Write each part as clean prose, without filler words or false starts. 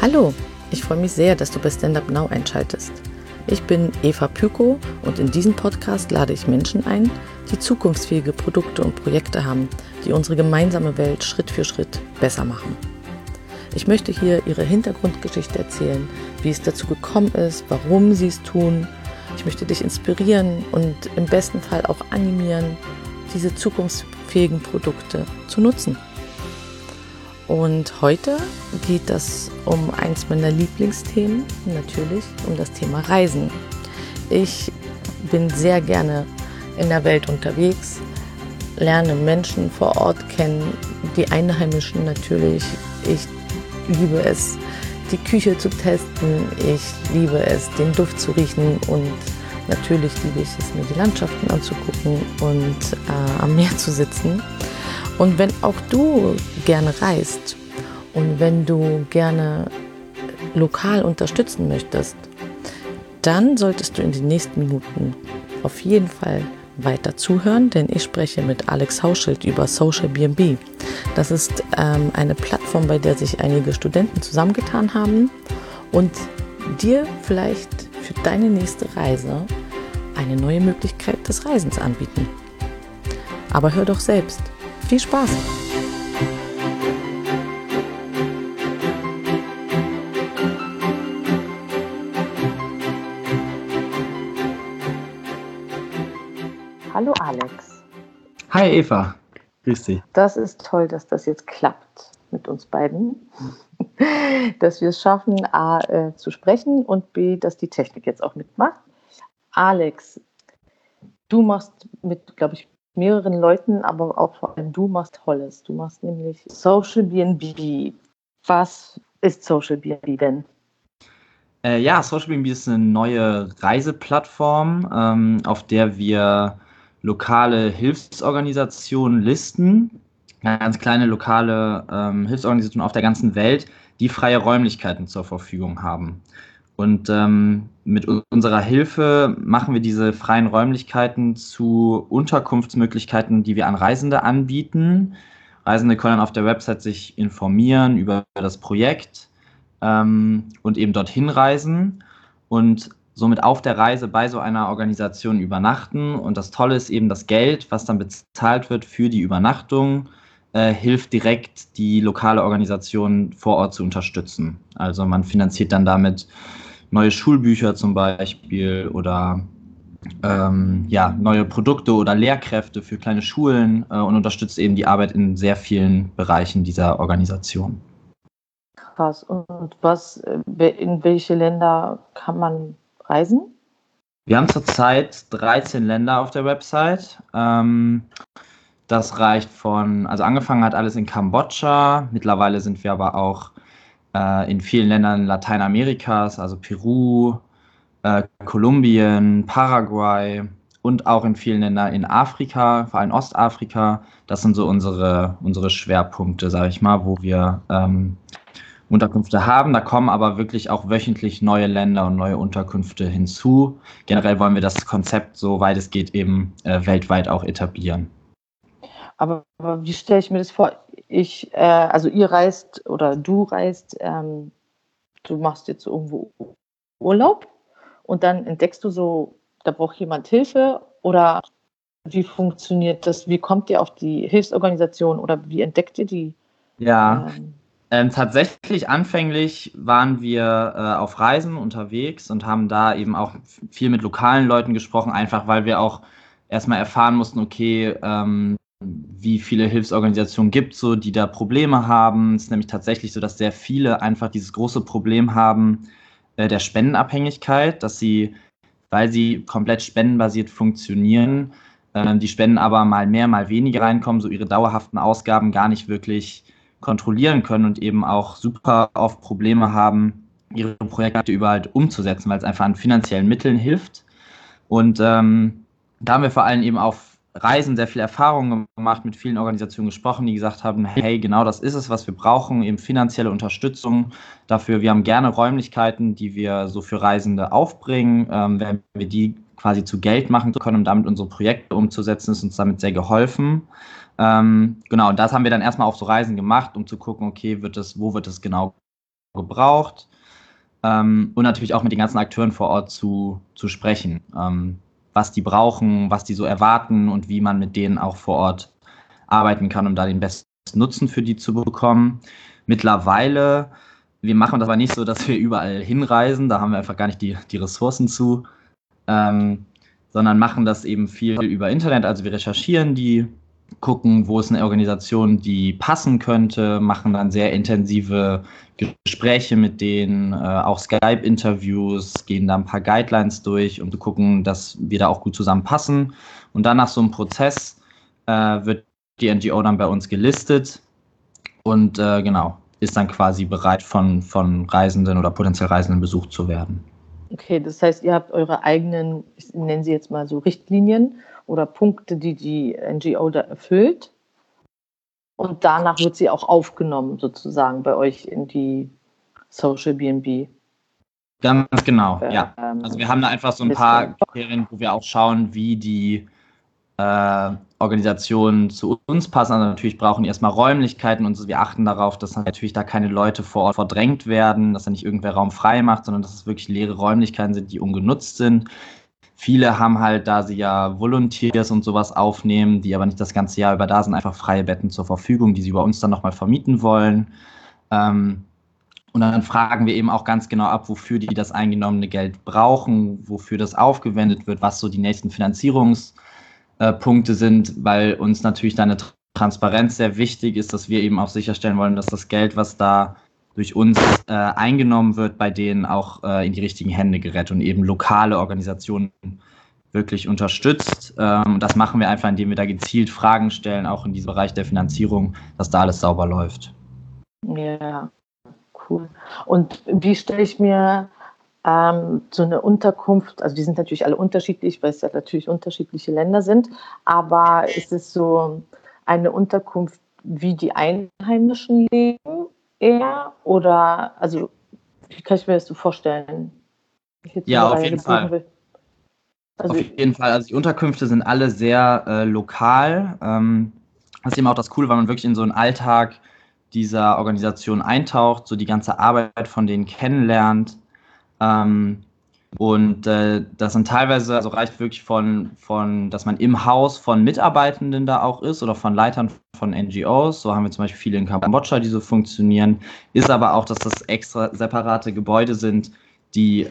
Hallo, ich freue mich sehr, dass du bei Stand Up Now einschaltest. Ich bin Eva Pyko und in diesem Podcast lade ich Menschen ein, die zukunftsfähige Produkte und Projekte haben, die unsere gemeinsame Welt Schritt für Schritt besser machen. Ich möchte hier ihre Hintergrundgeschichte erzählen, wie es dazu gekommen ist, warum sie es tun. Ich möchte dich inspirieren und im besten Fall auch animieren, diese zukunftsfähigen Produkte zu nutzen. Und heute geht es um eins meiner Lieblingsthemen, natürlich um das Thema Reisen. Ich bin sehr gerne in der Welt unterwegs, lerne Menschen vor Ort kennen, die Einheimischen natürlich. Ich liebe es, die Küche zu testen. Ich liebe es, den Duft zu riechen und natürlich liebe ich es, mir die Landschaften anzugucken und am Meer zu sitzen. Und wenn auch du gerne reist und wenn du gerne lokal unterstützen möchtest, dann solltest du in den nächsten Minuten auf jeden Fall weiter zuhören, denn ich spreche mit Alex Hauschild über Social B&B. Das ist eine Plattform, bei der sich einige Studenten zusammengetan haben und dir vielleicht für deine nächste Reise eine neue Möglichkeit des Reisens anbieten. Aber hör doch selbst. Viel Spaß! Hallo Alex. Hi Eva, grüß dich. Das ist toll, dass das jetzt klappt mit uns beiden. Dass wir es schaffen, A, zu sprechen und B, dass die Technik jetzt auch mitmacht. Alex, du machst mit, glaube ich, mehreren Leuten, aber auch vor allem du machst Tolles. Du machst nämlich Social B&B. Was ist Social B&B denn? Social B&B ist eine neue Reiseplattform, auf der wir lokale Hilfsorganisationen listen, ganz kleine lokale Hilfsorganisationen auf der ganzen Welt, die freie Räumlichkeiten zur Verfügung haben. Und mit unserer Hilfe machen wir diese freien Räumlichkeiten zu Unterkunftsmöglichkeiten, die wir an Reisende anbieten. Reisende können auf der Website sich informieren über das Projekt und eben dorthin reisen und somit auf der Reise bei so einer Organisation übernachten. Und das Tolle ist eben, das Geld, was dann bezahlt wird für die Übernachtung, hilft direkt, die lokale Organisation vor Ort zu unterstützen. Also man finanziert dann damit neue Schulbücher zum Beispiel oder neue Produkte oder Lehrkräfte für kleine Schulen und unterstützt eben die Arbeit in sehr vielen Bereichen dieser Organisation. Krass. Und in welche Länder kann man reisen? Wir haben zurzeit 13 Länder auf der Website. Das reicht also angefangen hat alles in Kambodscha. Mittlerweile sind wir aber auch in vielen Ländern Lateinamerikas, also Peru, Kolumbien, Paraguay und auch in vielen Ländern in Afrika, vor allem Ostafrika. Das sind so unsere Schwerpunkte, sage ich mal, wo wir Unterkünfte haben. Da kommen aber wirklich auch wöchentlich neue Länder und neue Unterkünfte hinzu. Generell wollen wir das Konzept, soweit es geht, eben weltweit auch etablieren. Aber wie stelle ich mir das vor? Ihr reist oder du reist, du machst jetzt irgendwo Urlaub und dann entdeckst du so, da braucht jemand Hilfe oder wie funktioniert das? Wie kommt ihr auf die Hilfsorganisation oder wie entdeckt ihr die? Ja, tatsächlich anfänglich waren wir auf Reisen unterwegs und haben da eben auch viel mit lokalen Leuten gesprochen, einfach weil wir auch erstmal erfahren mussten, okay, wie viele Hilfsorganisationen gibt es so, die da Probleme haben. Es ist nämlich tatsächlich so, dass sehr viele einfach dieses große Problem haben der Spendenabhängigkeit, dass sie, weil sie komplett spendenbasiert funktionieren, die Spenden aber mal mehr, mal weniger reinkommen, so ihre dauerhaften Ausgaben gar nicht wirklich kontrollieren können und eben auch super oft Probleme haben, ihre Projekte überall umzusetzen, weil es einfach an finanziellen Mitteln hilft. Und da haben wir vor allem eben auf Reisen sehr viel Erfahrung gemacht, mit vielen Organisationen gesprochen, die gesagt haben, hey, genau das ist es, was wir brauchen, eben finanzielle Unterstützung dafür. Wir haben gerne Räumlichkeiten, die wir so für Reisende aufbringen, wenn wir die quasi zu Geld machen können, um damit unsere Projekte umzusetzen, ist uns damit sehr geholfen. Und das haben wir dann erstmal auf so Reisen gemacht, um zu gucken, okay, wo wird es genau gebraucht, und natürlich auch mit den ganzen Akteuren vor Ort zu sprechen, was die brauchen, was die so erwarten und wie man mit denen auch vor Ort arbeiten kann, um da den besten Nutzen für die zu bekommen. Mittlerweile, wir machen das aber nicht so, dass wir überall hinreisen, da haben wir einfach gar nicht die Ressourcen zu, sondern machen das eben viel über Internet. Also wir recherchieren die, gucken, wo ist eine Organisation, die passen könnte, machen dann sehr intensive Gespräche mit denen, auch Skype-Interviews, gehen da ein paar Guidelines durch, um zu gucken, dass wir da auch gut zusammenpassen. Und dann nach so einem Prozess wird die NGO dann bei uns gelistet und genau, ist dann quasi bereit von Reisenden oder potenziell Reisenden besucht zu werden. Okay, das heißt, ihr habt eure eigenen, ich nenne sie jetzt mal so Richtlinien oder Punkte, die NGO da erfüllt. Und danach wird sie auch aufgenommen, sozusagen, bei euch in die Social BNB. Ganz genau, ja. Also wir haben da einfach so ein paar Kriterien, wo wir auch schauen, wie die Organisationen zu uns passen. Also natürlich brauchen die erstmal Räumlichkeiten und wir achten darauf, dass natürlich da keine Leute vor Ort verdrängt werden, dass da nicht irgendwer Raum frei macht, sondern dass es wirklich leere Räumlichkeiten sind, die ungenutzt sind. Viele haben halt, da sie ja Volunteers und sowas aufnehmen, die aber nicht das ganze Jahr über da sind, einfach freie Betten zur Verfügung, die sie bei uns dann nochmal vermieten wollen. Und dann fragen wir eben auch ganz genau ab, wofür die das eingenommene Geld brauchen, wofür das aufgewendet wird, was so die nächsten Finanzierungspunkte sind, weil uns natürlich da eine Transparenz sehr wichtig ist, dass wir eben auch sicherstellen wollen, dass das Geld, was da durch uns eingenommen wird, bei denen auch in die richtigen Hände gerät und eben lokale Organisationen wirklich unterstützt. Das machen wir einfach, indem wir da gezielt Fragen stellen, auch in diesem Bereich der Finanzierung, dass da alles sauber läuft. Ja, cool. Und wie stelle ich mir so eine Unterkunft, also die sind natürlich alle unterschiedlich, weil es ja natürlich unterschiedliche Länder sind, aber ist es so eine Unterkunft, wie die Einheimischen leben eher? Oder, also, wie kann ich mir das so vorstellen? Ja, auf jeden Fall. Also, auf jeden Fall. Also die Unterkünfte sind alle sehr lokal. Das ist eben auch das Coole, weil man wirklich in so einen Alltag dieser Organisation eintaucht, so die ganze Arbeit von denen kennenlernt. Und das sind teilweise, also reicht wirklich von, dass man im Haus von Mitarbeitenden da auch ist oder von Leitern von NGOs. So haben wir zum Beispiel viele in Kambodscha, die so funktionieren. Ist aber auch, dass das extra separate Gebäude sind, die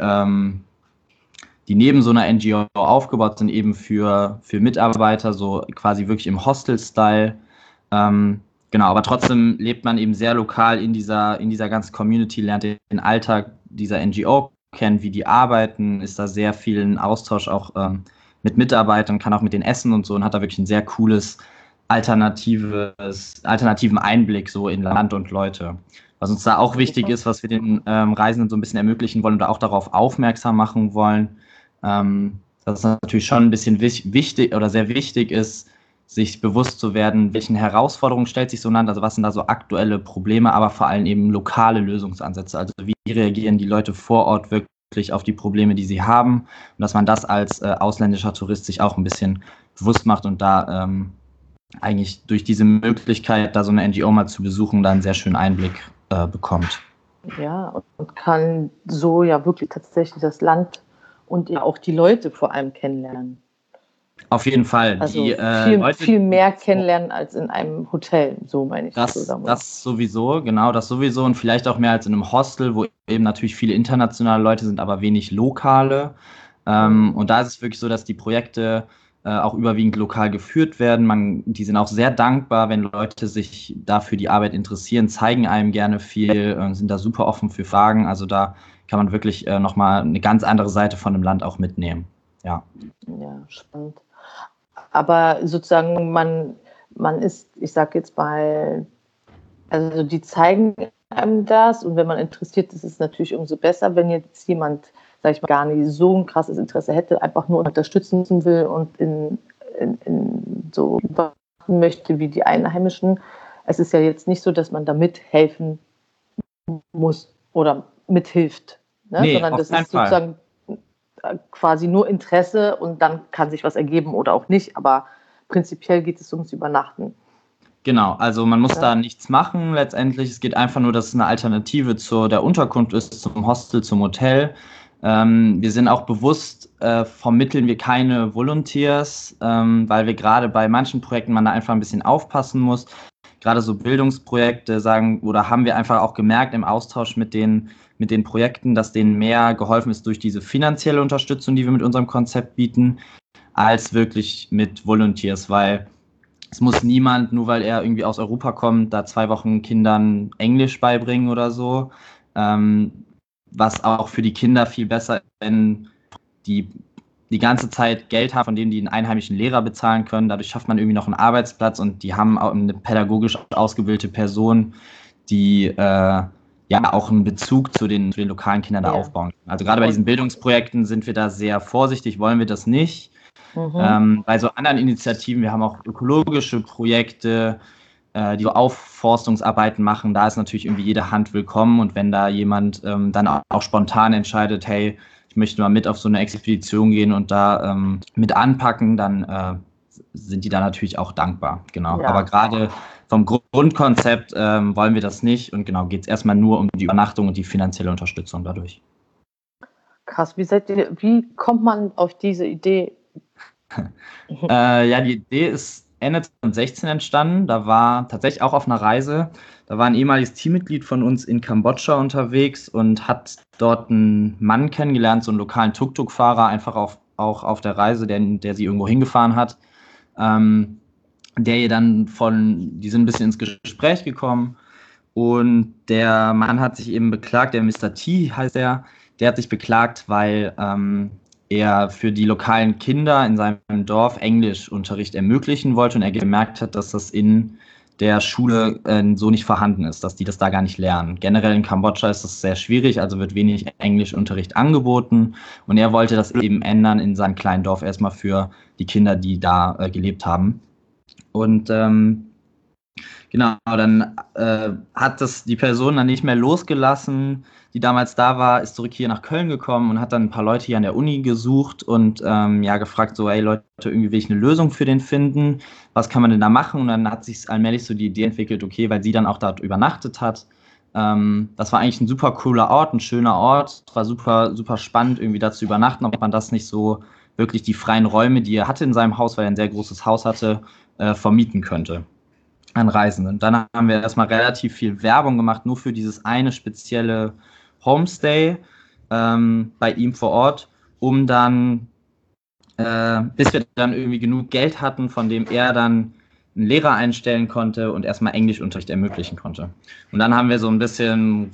neben so einer NGO aufgebaut sind, eben für Mitarbeiter, so quasi wirklich im Hostel-Style. Genau, aber trotzdem lebt man eben sehr lokal in dieser ganzen Community, lernt den Alltag dieser NGO kennen, wie die arbeiten, ist da sehr viel in Austausch auch mit Mitarbeitern, kann auch mit denen essen und so und hat da wirklich ein sehr cooles alternativen Einblick so in Land und Leute. Was uns da auch wichtig ist, was wir den Reisenden so ein bisschen ermöglichen wollen oder auch darauf aufmerksam machen wollen, dass es natürlich schon ein bisschen wichtig oder sehr wichtig ist, sich bewusst zu werden, welchen Herausforderungen stellt sich so ein Land, also was sind da so aktuelle Probleme, aber vor allem eben lokale Lösungsansätze. Also wie reagieren die Leute vor Ort wirklich auf die Probleme, die sie haben und dass man das als ausländischer Tourist sich auch ein bisschen bewusst macht und da eigentlich durch diese Möglichkeit, da so eine NGO mal zu besuchen, da einen sehr schönen Einblick bekommt. Ja, und kann so ja wirklich tatsächlich das Land und ja auch die Leute vor allem kennenlernen. Auf jeden Fall. Also viel mehr kennenlernen als in einem Hotel, so meine ich. Das sowieso, genau, das sowieso und vielleicht auch mehr als in einem Hostel, wo eben natürlich viele internationale Leute sind, aber wenig lokale. Und da ist es wirklich so, dass die Projekte auch überwiegend lokal geführt werden. Die sind auch sehr dankbar, wenn Leute sich dafür die Arbeit interessieren, zeigen einem gerne viel, sind da super offen für Fragen. Also da kann man wirklich nochmal eine ganz andere Seite von dem Land auch mitnehmen. Ja, spannend. Aber sozusagen man ist, ich sage jetzt mal, also die zeigen einem das und wenn man interessiert ist, ist es natürlich umso besser, wenn jetzt jemand, sage ich mal, gar nicht so ein krasses Interesse hätte, einfach nur unterstützen will und in so beachten möchte wie die Einheimischen. Es ist ja jetzt nicht so, dass man da mithelfen muss oder mithilft, ne? Nee, sondern das ist sozusagen quasi nur Interesse und dann kann sich was ergeben oder auch nicht, aber prinzipiell geht es ums Übernachten. Genau, also man muss da nichts machen letztendlich. Es geht einfach nur, dass es eine Alternative zu der Unterkunft ist, zum Hostel, zum Hotel. Wir sind auch bewusst, vermitteln wir keine Volunteers, weil wir gerade bei manchen Projekten man da einfach ein bisschen aufpassen muss. Gerade so Bildungsprojekte sagen, oder haben wir einfach auch gemerkt im Austausch mit den Projekten, dass denen mehr geholfen ist durch diese finanzielle Unterstützung, die wir mit unserem Konzept bieten, als wirklich mit Volunteers, weil es muss niemand, nur weil er irgendwie aus Europa kommt, da 2 Wochen Kindern Englisch beibringen oder so. Was auch für die Kinder viel besser, wenn die ganze Zeit Geld haben, von dem die einen einheimischen Lehrer bezahlen können. Dadurch schafft man irgendwie noch einen Arbeitsplatz und die haben auch eine pädagogisch ausgebildete Person, die ja auch einen Bezug zu den lokalen Kindern da aufbauen kann. Also gerade bei diesen Bildungsprojekten sind wir da sehr vorsichtig, wollen wir das nicht. Bei so anderen Initiativen, wir haben auch ökologische Projekte, die so Aufforstungsarbeiten machen, da ist natürlich irgendwie jede Hand willkommen und wenn da jemand dann auch spontan entscheidet, hey, ich möchte mal mit auf so eine Expedition gehen und da mit anpacken, dann sind die da natürlich auch dankbar, genau. Ja. Aber gerade vom Grundkonzept wollen wir das nicht und genau, geht es erstmal nur um die Übernachtung und die finanzielle Unterstützung dadurch. Krass, wie kommt man auf diese Idee? Ja, die Idee ist Ende 2016 entstanden. Da war tatsächlich auch auf einer Reise. Da war ein ehemaliges Teammitglied von uns in Kambodscha unterwegs und hat dort einen Mann kennengelernt, so einen lokalen Tuk-Tuk-Fahrer, einfach auch auf der Reise, der sie irgendwo hingefahren hat. Der ihr dann die sind ein bisschen ins Gespräch gekommen und der Mann hat sich eben beklagt, der Mr. T heißt der hat sich beklagt, weil er für die lokalen Kinder in seinem Dorf Englischunterricht ermöglichen wollte und er gemerkt hat, dass das in der Schule so nicht vorhanden ist, dass die das da gar nicht lernen. Generell in Kambodscha ist das sehr schwierig, also wird wenig Englischunterricht angeboten und er wollte das eben ändern in seinem kleinen Dorf erstmal für die Kinder, die da gelebt haben. Und genau, dann hat die Person dann nicht mehr losgelassen, die damals da war, ist zurück hier nach Köln gekommen und hat dann ein paar Leute hier an der Uni gesucht und gefragt so, ey Leute, irgendwie will ich eine Lösung für den finden, was kann man denn da machen? Und dann hat sich allmählich so die Idee entwickelt, okay, weil sie dann auch dort übernachtet hat. Das war eigentlich ein super cooler Ort, ein schöner Ort, es war super, super spannend irgendwie da zu übernachten, ob man das nicht so wirklich die freien Räume, die er hatte in seinem Haus, weil er ein sehr großes Haus hatte, vermieten könnte an Reisenden. Dann haben wir erstmal relativ viel Werbung gemacht, nur für dieses eine spezielle Homestay bei ihm vor Ort, um dann, bis wir dann irgendwie genug Geld hatten, von dem er dann einen Lehrer einstellen konnte und erstmal Englischunterricht ermöglichen konnte. Und dann haben wir so ein bisschen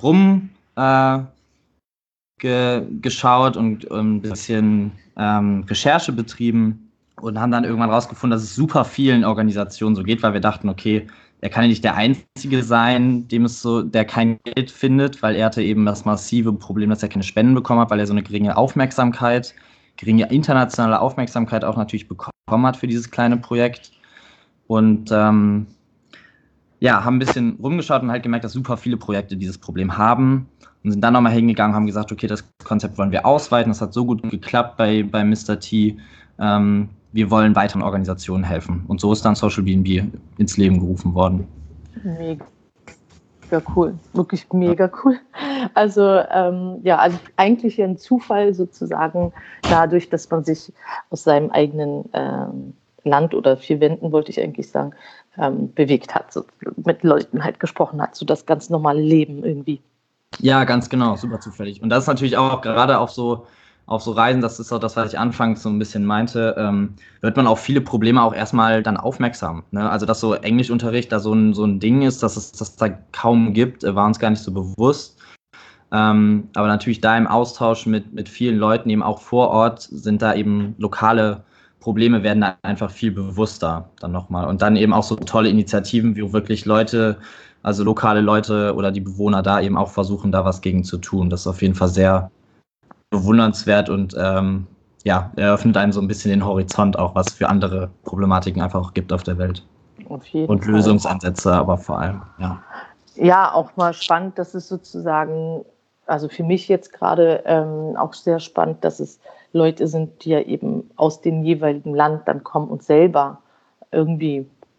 geschaut und ein bisschen Recherche betrieben und haben dann irgendwann rausgefunden, dass es super vielen Organisationen so geht, weil wir dachten, okay, er kann ja nicht der Einzige sein, der kein Geld findet, weil er hatte eben das massive Problem, dass er keine Spenden bekommen hat, weil er so eine geringe internationale Aufmerksamkeit auch natürlich bekommen hat für dieses kleine Projekt. Und haben ein bisschen rumgeschaut und halt gemerkt, dass super viele Projekte dieses Problem haben und sind dann nochmal hingegangen und haben gesagt, okay, das Konzept wollen wir ausweiten. Das hat so gut geklappt bei Mr. T. Wir wollen weiteren Organisationen helfen. Und so ist dann Social BNB ins Leben gerufen worden. Mega cool, wirklich mega cool. Also also eigentlich ein Zufall sozusagen, dadurch, dass man sich aus seinem eigenen Land oder 4 Wänden, wollte ich eigentlich sagen, bewegt hat, so mit Leuten halt gesprochen hat, so das ganz normale Leben irgendwie. Ja, ganz genau, super zufällig. Und das ist natürlich auch gerade auf so Reisen, das ist auch das, was ich anfangs so ein bisschen meinte, wird man auf viele Probleme auch erstmal dann aufmerksam. Ne? Also, dass so Englischunterricht da so ein Ding ist, dass es das da kaum gibt, war uns gar nicht so bewusst. Aber natürlich da im Austausch mit vielen Leuten eben auch vor Ort sind da eben lokale Probleme werden da einfach viel bewusster dann nochmal. Und dann eben auch so tolle Initiativen, wo wirklich Leute, also lokale Leute oder die Bewohner da eben auch versuchen, da was gegen zu tun. Das ist auf jeden Fall sehr bewundernswert und eröffnet einem so ein bisschen den Horizont auch, was für andere Problematiken einfach auch gibt auf der Welt. Auf jeden und Fall. Lösungsansätze, aber vor allem, ja. Ja, auch mal spannend, dass es sozusagen, also für mich jetzt gerade auch sehr spannend, dass es Leute sind, die ja eben aus dem jeweiligen Land dann kommen und selber irgendwie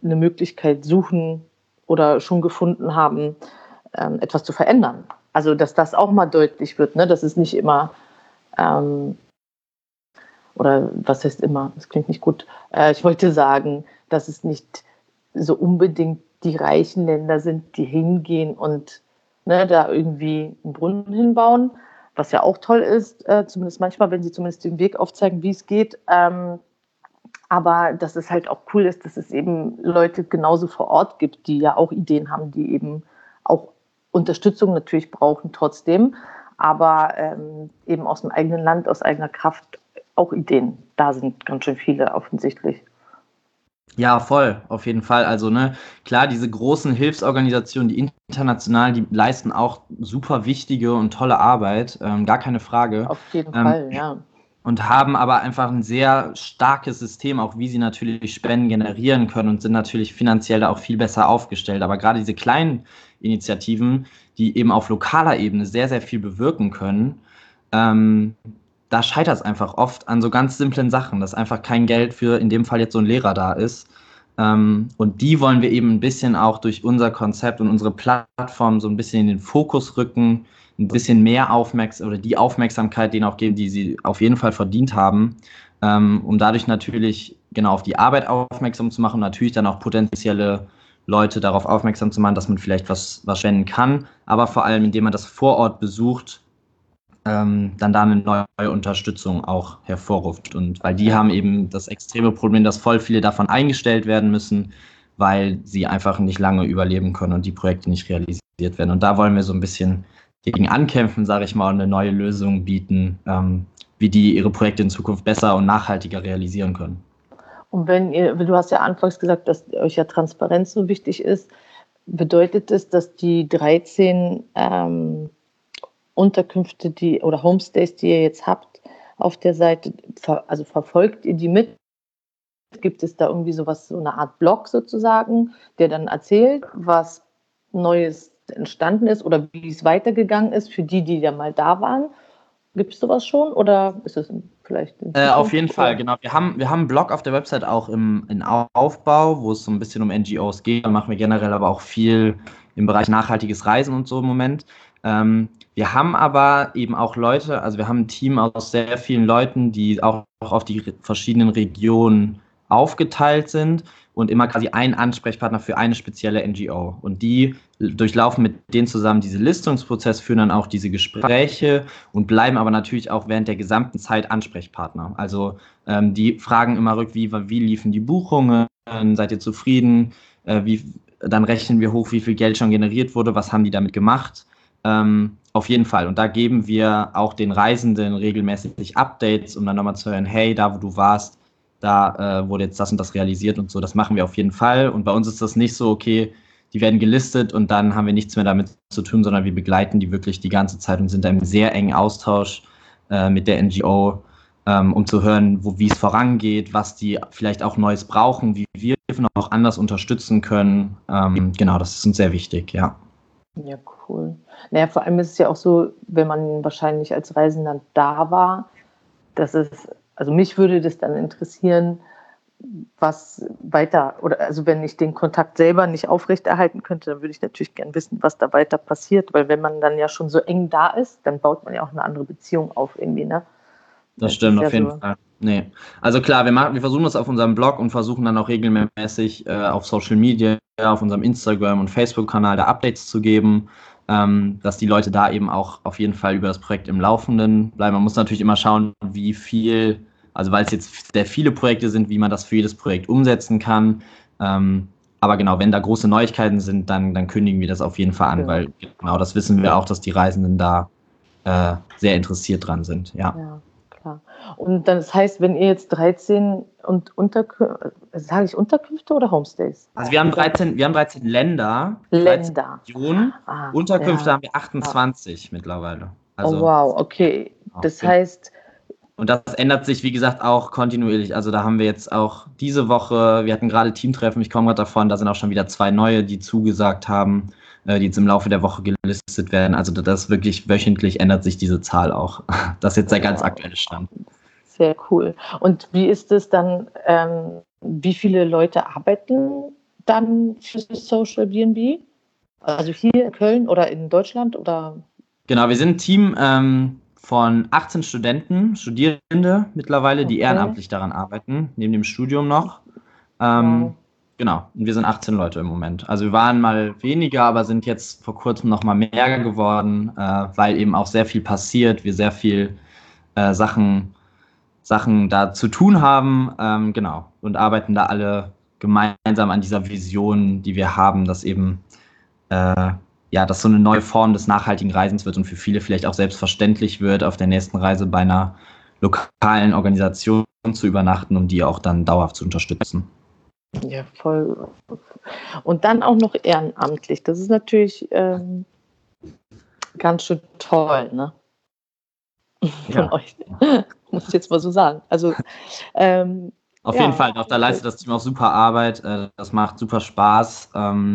eine Möglichkeit suchen oder schon gefunden haben, etwas zu verändern. Also dass das auch mal deutlich wird, ne? Dass es nicht immer, oder was heißt immer, das klingt nicht gut, ich wollte sagen, dass es nicht so unbedingt die reichen Länder sind, die hingehen und, ne, da irgendwie einen Brunnen hinbauen, was ja auch toll ist, zumindest manchmal, wenn sie zumindest den Weg aufzeigen, wie es geht. Aber dass es halt auch cool ist, dass es eben Leute genauso vor Ort gibt, die ja auch Ideen haben, die eben auch Unterstützung natürlich brauchen trotzdem, aber eben aus dem eigenen Land, aus eigener Kraft auch Ideen. Da sind ganz schön viele offensichtlich. Ja, voll, auf jeden Fall. Also, ne, klar, diese großen Hilfsorganisationen, die internationalen, die leisten auch super wichtige und tolle Arbeit, gar keine Frage. Auf jeden Ähm, Fall, ja. und haben aber einfach ein sehr starkes System, auch wie sie natürlich Spenden generieren können und sind natürlich finanziell da auch viel besser aufgestellt. Aber gerade diese kleinen Initiativen, die eben auf lokaler Ebene sehr, sehr viel bewirken können, da scheitert es einfach oft an so ganz simplen Sachen, dass einfach kein Geld für in dem Fall jetzt so ein Lehrer da ist. Und die wollen wir eben ein bisschen auch durch unser Konzept und unsere Plattform so ein bisschen in den Fokus rücken, ein bisschen mehr die Aufmerksamkeit denen auch geben, die sie auf jeden Fall verdient haben, um dadurch natürlich genau auf die Arbeit aufmerksam zu machen und natürlich dann auch potenzielle Leute darauf aufmerksam zu machen, dass man vielleicht was spenden kann, aber vor allem, indem man das vor Ort besucht, dann da eine neue Unterstützung auch hervorruft. Und weil die haben eben das extreme Problem, dass voll viele davon eingestellt werden müssen, weil sie einfach nicht lange überleben können und die Projekte nicht realisiert werden. Und da wollen wir so ein bisschen gegen ankämpfen, sage ich mal, und eine neue Lösung bieten, wie die ihre Projekte in Zukunft besser und nachhaltiger realisieren können. Und du hast ja anfangs gesagt, dass euch ja Transparenz so wichtig ist, bedeutet es, dass die 13 Unterkünfte, oder Homestays, die ihr jetzt habt auf der Seite, also verfolgt ihr die mit? Gibt es da irgendwie so eine Art Blog sozusagen, der dann erzählt, was Neues entstanden ist oder wie es weitergegangen ist für die ja mal da waren? Gibt es sowas schon oder ist es vielleicht in Zukunft? Auf jeden Fall, genau. Wir haben einen Blog auf der Website auch in Aufbau, wo es so ein bisschen um NGOs geht. Da machen wir generell aber auch viel im Bereich nachhaltiges Reisen und so im Moment. Wir haben aber eben auch Leute, also wir haben ein Team aus sehr vielen Leuten, die auch auf die verschiedenen Regionen aufgeteilt sind und immer quasi ein Ansprechpartner für eine spezielle NGO. Und die durchlaufen mit denen zusammen diesen Listungsprozess, führen dann auch diese Gespräche und bleiben aber natürlich auch während der gesamten Zeit Ansprechpartner. Also die fragen immer wie liefen die Buchungen, seid ihr zufrieden, dann rechnen wir hoch, wie viel Geld schon generiert wurde, was haben die damit gemacht. Auf jeden Fall. Und da geben wir auch den Reisenden regelmäßig Updates, um dann nochmal zu hören, hey, da wo du warst, da wurde jetzt das und das realisiert und so. Das machen wir auf jeden Fall. Und bei uns ist das nicht so, okay, die werden gelistet und dann haben wir nichts mehr damit zu tun, sondern wir begleiten die wirklich die ganze Zeit und sind da im sehr engen Austausch mit der NGO, um zu hören, wie es vorangeht, was die vielleicht auch Neues brauchen, wie wir noch anders unterstützen können. Genau, das ist uns sehr wichtig, ja. Ja, cool. Naja, vor allem ist es ja auch so, wenn man wahrscheinlich als Reisender da war, also mich würde das dann interessieren, was weiter, oder also wenn ich den Kontakt selber nicht aufrechterhalten könnte, dann würde ich natürlich gerne wissen, was da weiter passiert, weil wenn man dann ja schon so eng da ist, dann baut man ja auch eine andere Beziehung auf irgendwie, ne? Das stimmt auf jeden Fall. Nee. Also klar, wir versuchen das auf unserem Blog und versuchen dann auch regelmäßig auf Social Media, auf unserem Instagram- und Facebook-Kanal da Updates zu geben, dass die Leute da eben auch auf jeden Fall über das Projekt im Laufenden bleiben. Man muss natürlich immer schauen, wie viel, also weil es jetzt sehr viele Projekte sind, wie man das für jedes Projekt umsetzen kann. Aber genau, wenn da große Neuigkeiten sind, dann kündigen wir das auf jeden Fall an, weil genau das wissen wir auch, dass die Reisenden da sehr interessiert dran sind. Ja. Klar. Und das heißt, wenn ihr jetzt 13 Unterkünfte, sage ich Unterkünfte oder Homestays? Also wir haben 13 Länder. 13 Regionen. Unterkünfte haben wir 28 mittlerweile. Also, oh wow, okay. Das heißt... Und das ändert sich, wie gesagt, auch kontinuierlich. Also da haben wir jetzt auch diese Woche, wir hatten gerade Teamtreffen, ich komme gerade davon, da sind auch schon wieder 2 neue, die zugesagt haben, die jetzt im Laufe der Woche gelistet werden. Also das wirklich wöchentlich ändert sich diese Zahl auch. Das ist jetzt der ganz aktuelle Stand. Sehr cool. Und wie ist es dann, wie viele Leute arbeiten dann für Social B&B? Also hier in Köln oder in Deutschland oder? Genau, wir sind ein Team von 18 Studierende mittlerweile, die Okay. ehrenamtlich daran arbeiten, neben dem Studium noch. Wow. Genau, und wir sind 18 Leute im Moment. Also wir waren mal weniger, aber sind jetzt vor kurzem noch mal mehr geworden, weil eben auch sehr viel passiert, wir sehr viel Sachen da zu tun haben, genau, und arbeiten da alle gemeinsam an dieser Vision, die wir haben, dass eben ja, dass so eine neue Form des nachhaltigen Reisens wird und für viele vielleicht auch selbstverständlich wird, auf der nächsten Reise bei einer lokalen Organisation zu übernachten, um die auch dann dauerhaft zu unterstützen. Ja, voll. Und dann auch noch ehrenamtlich. Das ist natürlich ganz schön toll, ne? Von euch. Muss ich jetzt mal so sagen. Also, auf jeden Fall, auch da leistet das Team auch super Arbeit. Das macht super Spaß.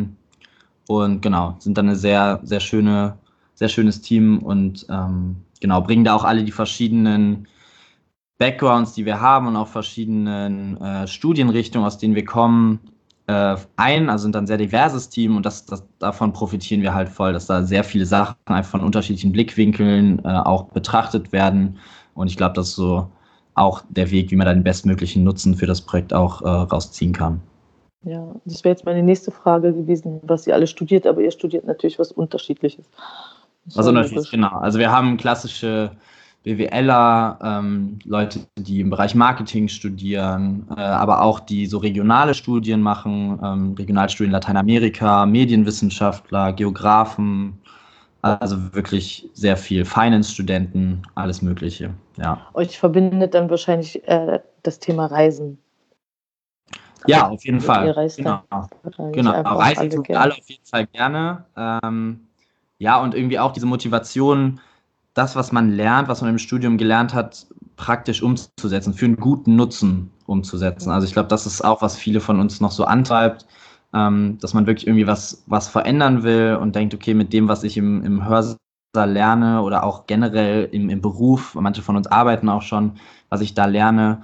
Und genau, sind dann ein sehr, sehr schönes Team und genau, bringen da auch alle die verschiedenen Backgrounds, die wir haben und auch verschiedenen Studienrichtungen, aus denen wir kommen, ein. Also sind dann ein sehr diverses Team und davon profitieren wir halt voll, dass da sehr viele Sachen einfach von unterschiedlichen Blickwinkeln auch betrachtet werden. Und ich glaube, das ist so auch der Weg, wie man da den bestmöglichen Nutzen für das Projekt auch rausziehen kann. Ja, das wäre jetzt meine nächste Frage gewesen, was ihr alle studiert, aber ihr studiert natürlich was Unterschiedliches. Was unterschiedlich, genau. Also wir haben klassische BWLer, Leute, die im Bereich Marketing studieren, aber auch die so regionale Studien machen, Regionalstudien Lateinamerika, Medienwissenschaftler, Geografen, also wirklich sehr viel Finance-Studenten, alles Mögliche, ja. Euch verbindet dann wahrscheinlich das Thema Reisen. Ja, auf jeden Fall. Ihr reist genau. Genau. Reisen tun wir alle auf jeden Fall gerne. Ja, und irgendwie auch diese Motivation, das, was man lernt, was man im Studium gelernt hat, praktisch umzusetzen, für einen guten Nutzen umzusetzen. Also ich glaube, das ist auch, was viele von uns noch so antreibt, dass man wirklich irgendwie was verändern will und denkt, okay, mit dem, was ich im Hörsaal lerne oder auch generell im Beruf, manche von uns arbeiten auch schon, was ich da lerne,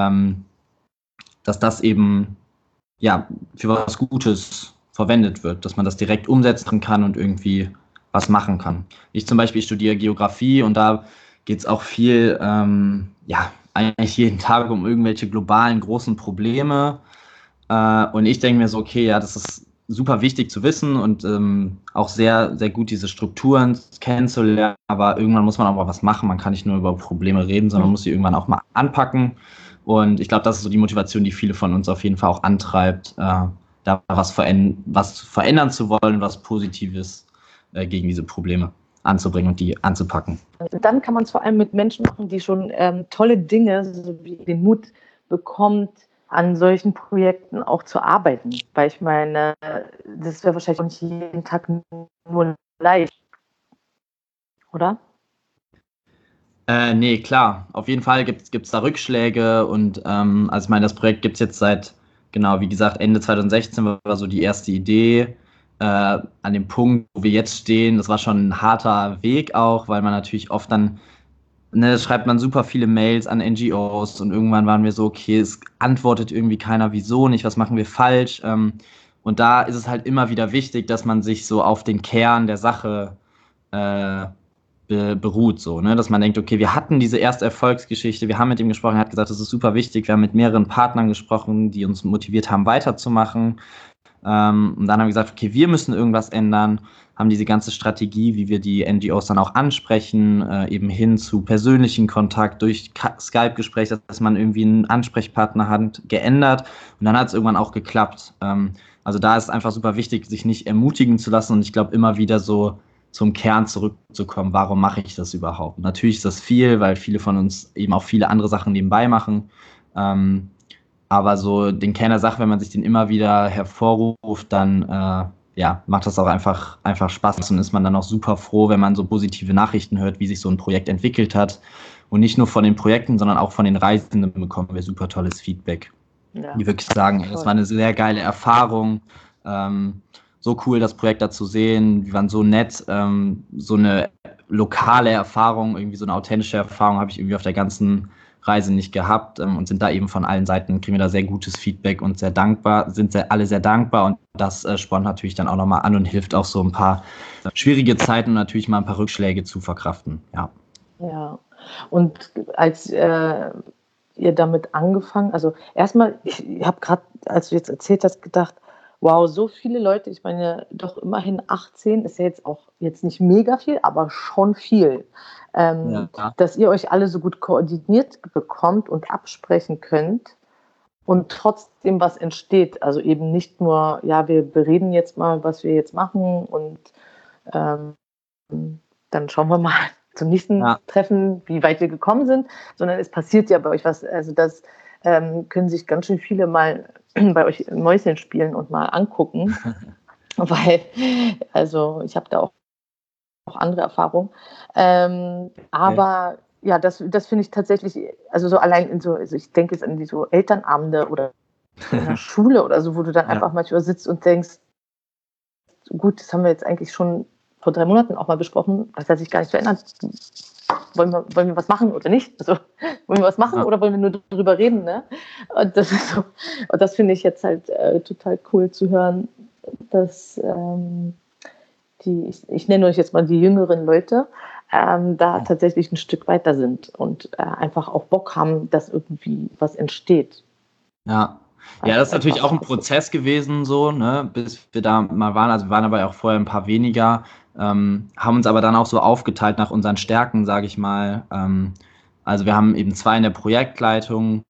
dass das eben ja für was Gutes verwendet wird, dass man das direkt umsetzen kann und irgendwie was machen kann. Ich zum Beispiel studiere Geografie und da geht es auch viel, ja, eigentlich jeden Tag um irgendwelche globalen großen Probleme. Und ich denke mir so, okay, ja, das ist super wichtig zu wissen und auch sehr, sehr gut diese Strukturen kennenzulernen, aber irgendwann muss man auch mal was machen. Man kann nicht nur über Probleme reden, sondern man muss sie irgendwann auch mal anpacken. Und ich glaube, das ist so die Motivation, die viele von uns auf jeden Fall auch antreibt, da was verändern zu wollen, was Positives gegen diese Probleme anzubringen und die anzupacken. Dann kann man es vor allem mit Menschen machen, die schon tolle Dinge, so wie den Mut bekommt, an solchen Projekten auch zu arbeiten. Weil ich meine, das wäre wahrscheinlich auch nicht jeden Tag nur leicht, oder? Nee, klar. Auf jeden Fall gibt's da Rückschläge und also ich meine, das Projekt gibt es jetzt seit, genau, wie gesagt, Ende 2016 war so die erste Idee. An dem Punkt, wo wir jetzt stehen, das war schon ein harter Weg auch, weil man natürlich oft dann, ne, schreibt man super viele Mails an NGOs und irgendwann waren wir so, okay, es antwortet irgendwie keiner, wieso nicht, was machen wir falsch? Und da ist es halt immer wieder wichtig, dass man sich so auf den Kern der Sache beruht, so, ne? Dass man denkt, okay, wir hatten diese erste Erfolgsgeschichte, wir haben mit ihm gesprochen, er hat gesagt, das ist super wichtig, wir haben mit mehreren Partnern gesprochen, die uns motiviert haben, weiterzumachen. Und dann haben wir gesagt, okay, wir müssen irgendwas ändern, haben diese ganze Strategie, wie wir die NGOs dann auch ansprechen, eben hin zu persönlichen Kontakt durch Skype-Gespräche, dass man irgendwie einen Ansprechpartner hat, geändert und dann hat es irgendwann auch geklappt. Also da ist es einfach super wichtig, sich nicht ermutigen zu lassen und ich glaube immer wieder so zum Kern zurückzukommen, warum mache ich das überhaupt? Natürlich ist das viel, weil viele von uns eben auch viele andere Sachen nebenbei machen. Aber so den Kern der Sache, wenn man sich den immer wieder hervorruft, dann ja, macht das auch einfach Spaß und ist man dann auch super froh, wenn man so positive Nachrichten hört, wie sich so ein Projekt entwickelt hat. Und nicht nur von den Projekten, sondern auch von den Reisenden bekommen wir super tolles Feedback. Ja. Die wirklich sagen, das war eine sehr geile Erfahrung. So cool, das Projekt da zu sehen. Die waren so nett. So eine lokale Erfahrung, irgendwie so eine authentische Erfahrung habe ich irgendwie auf der ganzen Reise nicht gehabt und sind da eben von allen Seiten, kriegen wir da sehr gutes Feedback und sehr dankbar, alle sehr dankbar und das spornt natürlich dann auch nochmal an und hilft auch so ein paar schwierige Zeiten und natürlich mal ein paar Rückschläge zu verkraften, ja. Ja, und als ihr damit angefangen, also erstmal, ich habe gerade, als du jetzt erzählt hast, gedacht, wow, so viele Leute, ich meine, doch immerhin 18 ist ja jetzt auch jetzt nicht mega viel, aber schon viel. Ja. Dass ihr euch alle so gut koordiniert bekommt und absprechen könnt und trotzdem was entsteht. Also eben nicht nur, ja, wir bereden jetzt mal, was wir jetzt machen und ähm, dann schauen wir mal zum nächsten Treffen, wie weit wir gekommen sind, sondern es passiert ja bei euch was. Also das können sich ganz schön viele mal bei euch Mäuschen spielen und mal angucken, weil, also ich habe da auch andere Erfahrungen. Aber ja, das finde ich tatsächlich, also so allein in so, also ich denke jetzt an die so Elternabende oder in der Schule oder so, wo du dann einfach manchmal sitzt und denkst, gut, das haben wir jetzt eigentlich schon vor 3 Monaten auch mal besprochen, das hat sich gar nicht verändert. Wollen wir was machen oder nicht? Also, wollen wir was machen oder wollen wir nur drüber reden? Ne? Und das ist so, und das finde ich jetzt halt total cool zu hören, dass ich nenne euch jetzt mal die jüngeren Leute, da tatsächlich ein Stück weiter sind und einfach auch Bock haben, dass irgendwie was entsteht. Ja. Ja, das ist natürlich auch ein Prozess gewesen, so, ne, bis wir da mal waren. Also wir waren aber auch vorher ein paar weniger, haben uns aber dann auch so aufgeteilt nach unseren Stärken, sage ich mal. Also wir haben eben 2 in der Projektleitung.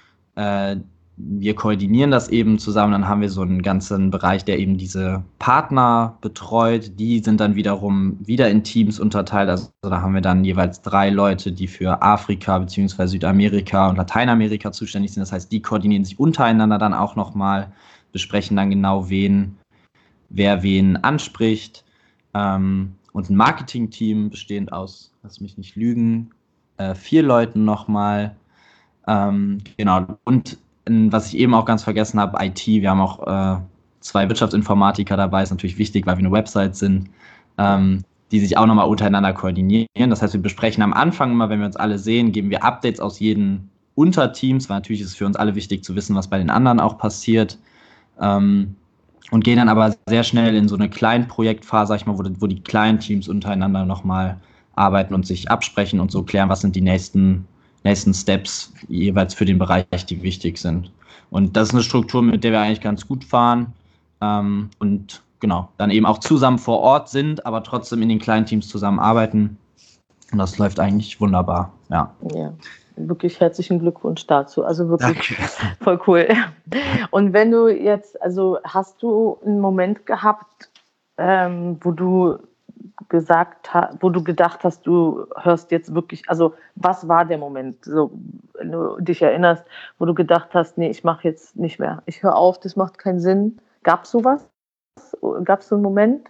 Wir koordinieren das eben zusammen. Dann haben wir so einen ganzen Bereich, der eben diese Partner betreut. Die sind dann wiederum wieder in Teams unterteilt. Also da haben wir dann jeweils 3 Leute, die für Afrika bzw. Südamerika und Lateinamerika zuständig sind. Das heißt, die koordinieren sich untereinander dann auch nochmal, besprechen dann genau, wer wen anspricht. Und ein Marketing-Team bestehend aus, lass mich nicht lügen, 4 Leuten nochmal. Genau. Und was ich eben auch ganz vergessen habe, IT. Wir haben auch 2 Wirtschaftsinformatiker dabei. Ist natürlich wichtig, weil wir eine Website sind, die sich auch nochmal untereinander koordinieren. Das heißt, wir besprechen am Anfang immer, wenn wir uns alle sehen, geben wir Updates aus jedem Unterteams, weil natürlich ist es für uns alle wichtig zu wissen, was bei den anderen auch passiert. Und gehen dann aber sehr schnell in so eine Kleinprojektphase, sag ich mal, wo die kleinen Teams untereinander nochmal arbeiten und sich absprechen und so klären, was sind die nächsten Steps jeweils für den Bereich, die wichtig sind. Und das ist eine Struktur, mit der wir eigentlich ganz gut fahren und genau, dann eben auch zusammen vor Ort sind, aber trotzdem in den kleinen Teams zusammenarbeiten. Und das läuft eigentlich wunderbar, ja. Ja, wirklich herzlichen Glückwunsch dazu. Also wirklich voll cool. Und wenn du jetzt, also hast du einen Moment gehabt, wo du gedacht hast, du hörst jetzt wirklich, also was war der Moment, so, wenn du dich erinnerst, wo du gedacht hast, nee, ich mache jetzt nicht mehr, ich höre auf, das macht keinen Sinn. Gab es sowas? Gab es so einen Moment?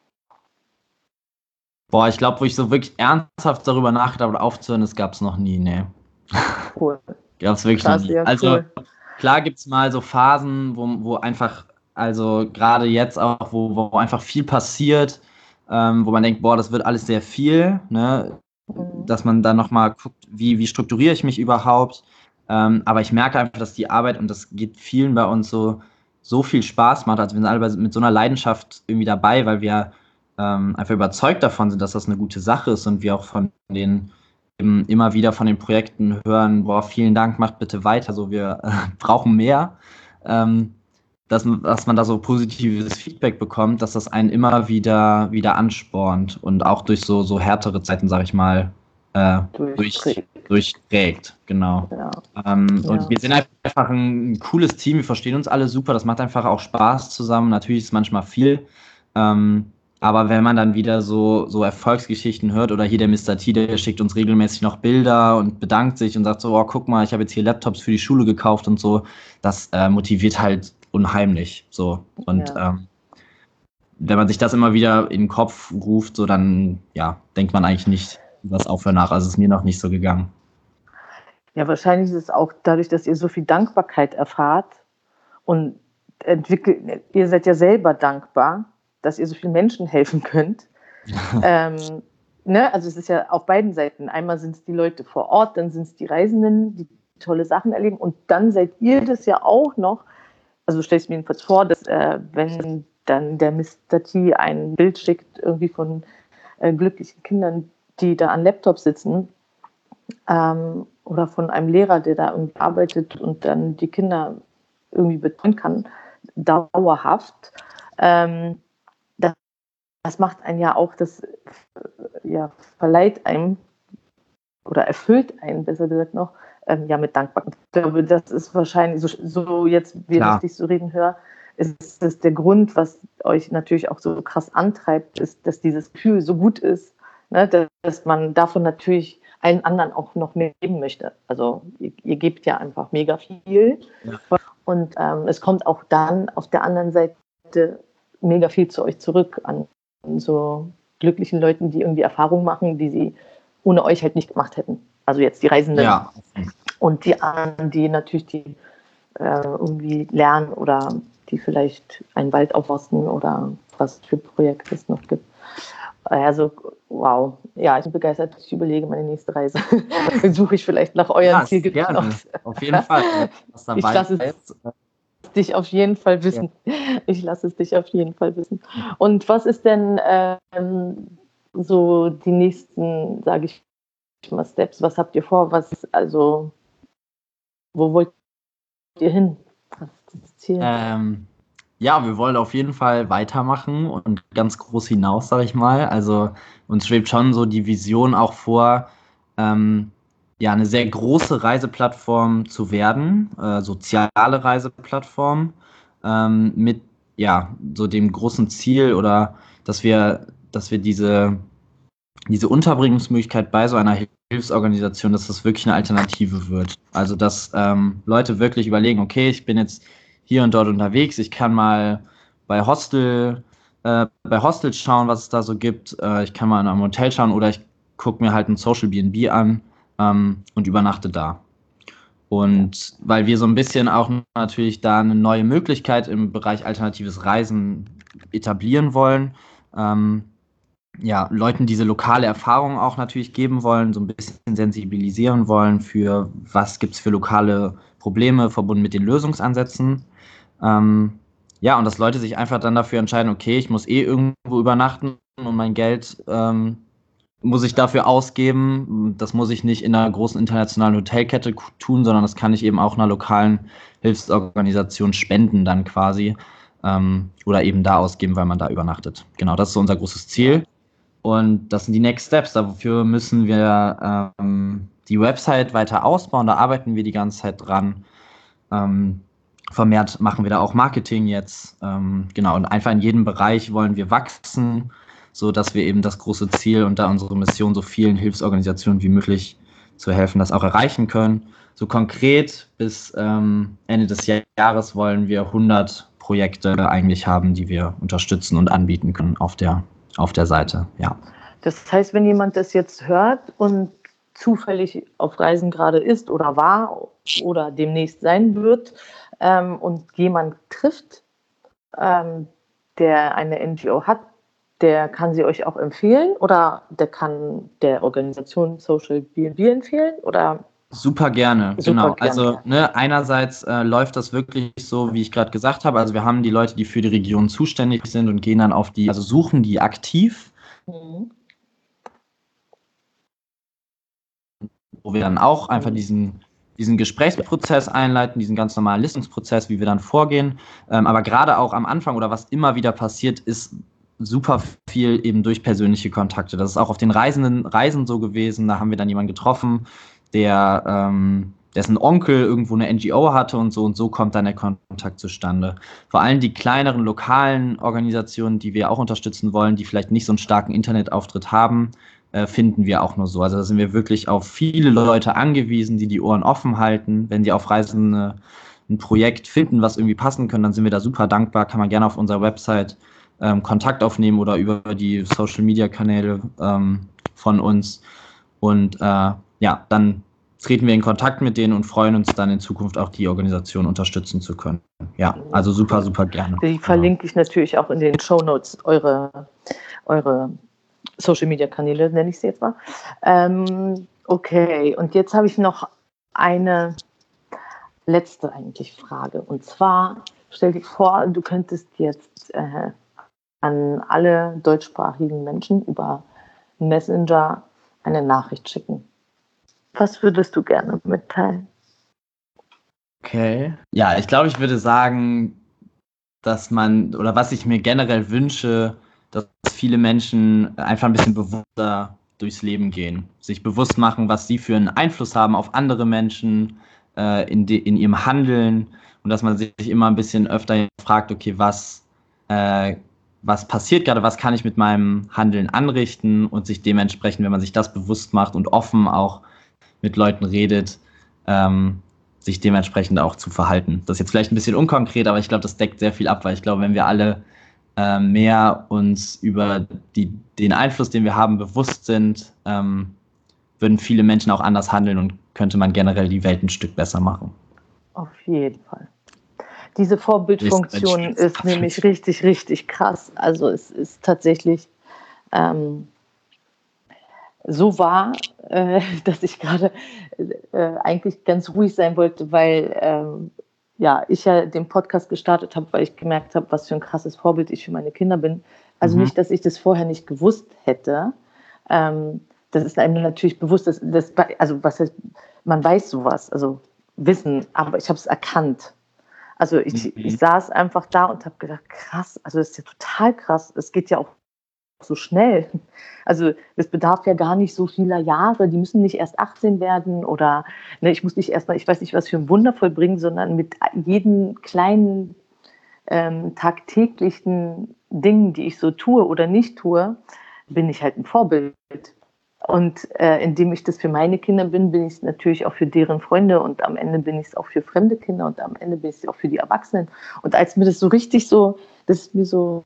Boah, ich glaube, wo ich so wirklich ernsthaft darüber nachgedacht habe, aufzuhören, das gab es noch nie, ne. Cool. Gab es wirklich Krass, noch nie. ja, Also cool. klar gibt es mal so Phasen, wo einfach, also gerade jetzt auch, wo einfach viel passiert, wo man denkt, boah, das wird alles sehr viel, ne? Dass man dann nochmal guckt, wie strukturiere ich mich überhaupt. Aber ich merke einfach, dass die Arbeit, und das geht vielen bei uns so viel Spaß macht. Also wir sind alle mit so einer Leidenschaft irgendwie dabei, weil wir einfach überzeugt davon sind, dass das eine gute Sache ist und wir auch von den immer wieder von den Projekten hören, boah, vielen Dank, macht bitte weiter, so wir brauchen mehr. Dass man da so positives Feedback bekommt, dass das einen immer wieder anspornt und auch durch so härtere Zeiten, sag ich mal, durchträgt. Genau. Ja. Und wir sind einfach ein cooles Team, wir verstehen uns alle super, das macht einfach auch Spaß zusammen. Natürlich ist es manchmal viel, aber wenn man dann wieder so Erfolgsgeschichten hört oder hier der Mr. T, der schickt uns regelmäßig noch Bilder und bedankt sich und sagt so, oh, guck mal, ich habe jetzt hier Laptops für die Schule gekauft und so, das motiviert halt unheimlich. So. Und wenn man sich das immer wieder in den Kopf ruft, so dann denkt man eigentlich nicht über das Aufhören nach. Also ist mir noch nicht so gegangen. Ja, wahrscheinlich ist es auch dadurch, dass ihr so viel Dankbarkeit erfahrt und ihr seid ja selber dankbar, dass ihr so vielen Menschen helfen könnt. ne, also es ist ja auf beiden Seiten. Einmal sind es die Leute vor Ort, dann sind es die Reisenden, die tolle Sachen erleben. Und dann seid ihr das ja auch noch. Also stelle ich mir jedenfalls vor, dass wenn dann der Mr. T ein Bild schickt, irgendwie von glücklichen Kindern, die da an Laptops sitzen, oder von einem Lehrer, der da irgendwie arbeitet und dann die Kinder irgendwie betreuen kann, dauerhaft, das macht einen ja auch, das verleiht einem oder erfüllt einen, besser gesagt noch, mit Dankbarkeit. Ich glaube, das ist wahrscheinlich, so jetzt, wie ich dich so reden höre, ist das der Grund, was euch natürlich auch so krass antreibt, ist, dass dieses Gefühl so gut ist, ne, dass man davon natürlich allen anderen auch noch mehr geben möchte. Also ihr gebt ja einfach mega viel. Ja. Und es kommt auch dann auf der anderen Seite mega viel zu euch zurück an so glücklichen Leuten, die irgendwie Erfahrungen machen, die sie ohne euch halt nicht gemacht hätten. Also jetzt die Reisenden. Ja. Und die anderen, die natürlich irgendwie lernen oder die vielleicht einen Wald aufforsten oder was für Projekte es noch gibt. Also, wow. Ja, ich bin begeistert. Ich überlege meine nächste Reise. Dann suche ich vielleicht nach euren Zielgebieten aus. Auf jeden Fall. Was dabei ich lasse es dich auf jeden Fall wissen. Ja. Ich lasse es dich auf jeden Fall wissen. Und was ist denn so die nächsten, sage ich mal, Steps? Was habt ihr vor? Wo wollt ihr hin? Was ist das Ziel? Ja, wir wollen auf jeden Fall weitermachen und ganz groß hinaus, sage ich mal. Also uns schwebt schon so die Vision auch vor, eine sehr große Reiseplattform zu werden, soziale Reiseplattform, mit so dem großen Ziel oder dass wir diese Unterbringungsmöglichkeit bei so einer Hilfsorganisation, dass das wirklich eine Alternative wird. Also dass Leute wirklich überlegen, okay, ich bin jetzt hier und dort unterwegs, ich kann mal bei Hostels schauen, was es da so gibt, ich kann mal in einem Hotel schauen oder ich gucke mir halt ein Social B&B an und übernachte da. Und weil wir so ein bisschen auch natürlich da eine neue Möglichkeit im Bereich alternatives Reisen etablieren wollen, Leuten diese lokale Erfahrung auch natürlich geben wollen, so ein bisschen sensibilisieren wollen für, was gibt es für lokale Probleme verbunden mit den Lösungsansätzen. Und dass Leute sich einfach dann dafür entscheiden, okay, ich muss irgendwo übernachten und mein Geld muss ich dafür ausgeben. Das muss ich nicht in einer großen internationalen Hotelkette tun, sondern das kann ich eben auch einer lokalen Hilfsorganisation spenden dann quasi oder eben da ausgeben, weil man da übernachtet. Genau, das ist so unser großes Ziel. Und das sind die Next Steps. Dafür müssen wir die Website weiter ausbauen. Da arbeiten wir die ganze Zeit dran. Vermehrt machen wir da auch Marketing jetzt. Und einfach in jedem Bereich wollen wir wachsen, so dass wir eben das große Ziel und da unsere Mission so vielen Hilfsorganisationen wie möglich zu helfen, das auch erreichen können. So konkret bis Ende des Jahres wollen wir 100 Projekte eigentlich haben, die wir unterstützen und anbieten können auf der Seite, ja. Das heißt, wenn jemand das jetzt hört und zufällig auf Reisen gerade ist oder war oder demnächst sein wird und jemand trifft, der eine NGO hat, der kann sie euch auch empfehlen oder der kann der Organisation Social B&B empfehlen oder? Super gerne, genau. Also einerseits läuft das wirklich so, wie ich gerade gesagt habe. Also wir haben die Leute, die für die Region zuständig sind und gehen dann suchen die aktiv. Wo wir dann auch einfach diesen Gesprächsprozess einleiten, diesen ganz normalen Listungsprozess, wie wir dann vorgehen. Aber gerade auch am Anfang oder was immer wieder passiert, ist super viel eben durch persönliche Kontakte. Das ist auch auf den Reisen so gewesen. Da haben wir dann jemanden getroffen, dessen Onkel irgendwo eine NGO hatte und so kommt dann der Kontakt zustande. Vor allem die kleineren lokalen Organisationen, die wir auch unterstützen wollen, die vielleicht nicht so einen starken Internetauftritt haben, finden wir auch nur so. Also da sind wir wirklich auf viele Leute angewiesen, die die Ohren offen halten. Wenn sie auf Reisen ein Projekt finden, was irgendwie passen können, dann sind wir da super dankbar. Kann man gerne auf unserer Website Kontakt aufnehmen oder über die Social-Media-Kanäle von uns. Und dann treten wir in Kontakt mit denen und freuen uns dann in Zukunft auch die Organisation unterstützen zu können. Ja, also super, super gerne. Die verlinke ich natürlich auch in den Shownotes, eure Social-Media-Kanäle, nenne ich sie jetzt mal. Okay, und jetzt habe ich noch eine letzte eigentlich Frage. Und zwar, stell dir vor, du könntest jetzt an alle deutschsprachigen Menschen über Messenger eine Nachricht schicken. Was würdest du gerne mitteilen? Okay. Ja, ich glaube, ich würde sagen, was ich mir generell wünsche, dass viele Menschen einfach ein bisschen bewusster durchs Leben gehen, sich bewusst machen, was sie für einen Einfluss haben auf andere Menschen, in ihrem Handeln, und dass man sich immer ein bisschen öfter fragt, okay, was passiert gerade, was kann ich mit meinem Handeln anrichten, und sich dementsprechend, wenn man sich das bewusst macht und offen auch mit Leuten redet, sich dementsprechend auch zu verhalten. Das ist jetzt vielleicht ein bisschen unkonkret, aber ich glaube, das deckt sehr viel ab, weil ich glaube, wenn wir alle mehr uns über den Einfluss, den wir haben, bewusst sind, würden viele Menschen auch anders handeln und könnte man generell die Welt ein Stück besser machen. Auf jeden Fall. Diese Vorbildfunktion ist nämlich richtig, richtig krass. Also es ist tatsächlich so wahr, dass ich gerade eigentlich ganz ruhig sein wollte, weil ich ja den Podcast gestartet habe, weil ich gemerkt habe, was für ein krasses Vorbild ich für meine Kinder bin. Also nicht, dass ich das vorher nicht gewusst hätte. Das ist einem natürlich bewusst, also was heißt, man weiß sowas, also Wissen, aber ich habe es erkannt. Also ich saß einfach da und habe gedacht, krass, also das ist ja total krass. Es geht ja auch so schnell. Also es bedarf ja gar nicht so vieler Jahre. Die müssen nicht erst 18 werden oder ich muss nicht erstmal, ich weiß nicht, was für ein Wunder vollbringen, sondern mit jedem kleinen tagtäglichen Dingen, die ich so tue oder nicht tue, bin ich halt ein Vorbild. Und indem ich das für meine Kinder bin, bin ich es natürlich auch für deren Freunde, und am Ende bin ich es auch für fremde Kinder, und am Ende bin ich es auch für die Erwachsenen. Und als mir das so richtig so, das ist mir so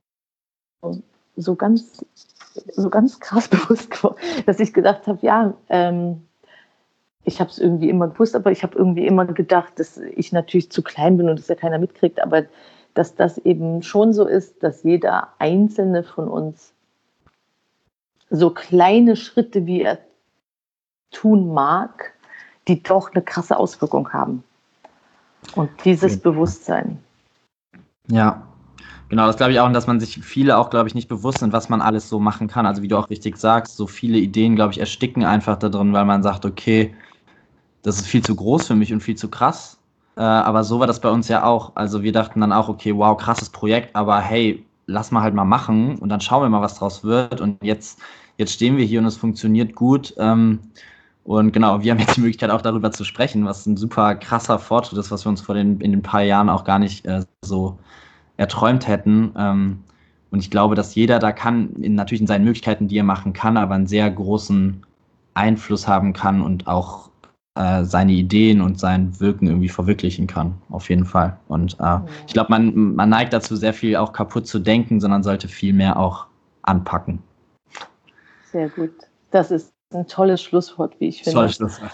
ganz krass bewusst geworden, dass ich gedacht habe, ich habe es irgendwie immer gewusst, aber ich habe irgendwie immer gedacht, dass ich natürlich zu klein bin und das ja keiner mitkriegt, aber dass das eben schon so ist, dass jeder Einzelne von uns so kleine Schritte, wie er tun mag, die doch eine krasse Auswirkung haben. Und dieses Bewusstsein. Ja, genau, das glaube ich auch, und dass man sich viele auch, glaube ich, nicht bewusst sind, was man alles so machen kann. Also wie du auch richtig sagst, so viele Ideen, glaube ich, ersticken einfach da drin, weil man sagt, okay, das ist viel zu groß für mich und viel zu krass. Aber so war das bei uns ja auch. Also wir dachten dann auch, okay, wow, krasses Projekt, aber hey, lass mal halt mal machen und dann schauen wir mal, was draus wird. Und jetzt stehen wir hier und es funktioniert gut. Und genau, wir haben jetzt die Möglichkeit auch darüber zu sprechen, was ein super krasser Fortschritt ist, was wir uns in den paar Jahren auch gar nicht so erträumt hätten. Und ich glaube, dass jeder da natürlich in seinen Möglichkeiten, die er machen kann, aber einen sehr großen Einfluss haben kann und auch seine Ideen und sein Wirken irgendwie verwirklichen kann, auf jeden Fall. Und ich glaube, man neigt dazu, sehr viel auch kaputt zu denken, sondern sollte viel mehr auch anpacken. Sehr gut. Das ist ein tolles Schlusswort, wie ich finde. Tolles Schlusswort.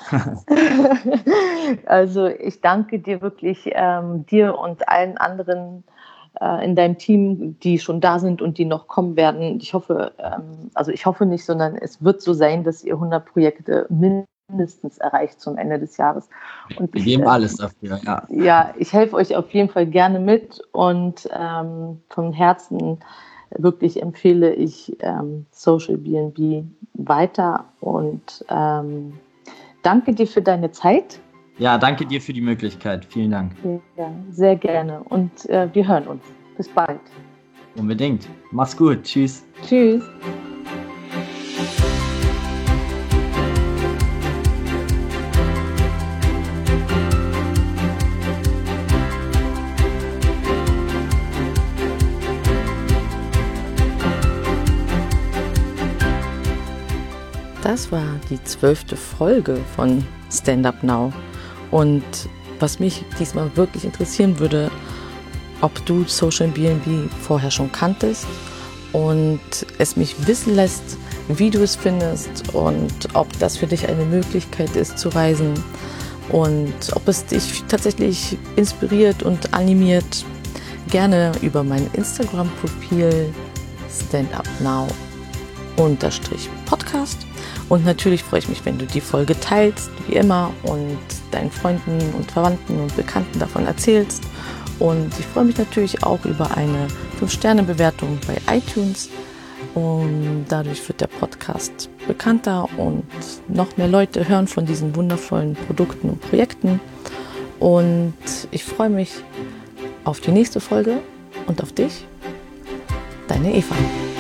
Also ich danke dir wirklich, dir und allen anderen in deinem Team, die schon da sind und die noch kommen werden. Ich hoffe nicht, sondern es wird so sein, dass ihr 100 Projekte mindestens erreicht zum Ende des Jahres. Und wir geben alles dafür, ja. Ja, ich helfe euch auf jeden Fall gerne mit, und von Herzen wirklich empfehle ich Social BNB weiter, und danke dir für deine Zeit. Ja, danke dir für die Möglichkeit. Vielen Dank. Ja, sehr gerne, und wir hören uns. Bis bald. Unbedingt. Mach's gut. Tschüss. Tschüss. Das war die 12. Folge von Stand Up Now. Und was mich diesmal wirklich interessieren würde, ob du Social BNB vorher schon kanntest und es mich wissen lässt, wie du es findest und ob das für dich eine Möglichkeit ist zu reisen und ob es dich tatsächlich inspiriert und animiert. Gerne über mein Instagram-Profil Stand Up Now @ladeich-podcast. Und natürlich freue ich mich, wenn du die Folge teilst, wie immer, und deinen Freunden und Verwandten und Bekannten davon erzählst. Und ich freue mich natürlich auch über eine 5-Sterne-Bewertung bei iTunes. Und dadurch wird der Podcast bekannter und noch mehr Leute hören von diesen wundervollen Produkten und Projekten. Und ich freue mich auf die nächste Folge und auf dich, deine Eva.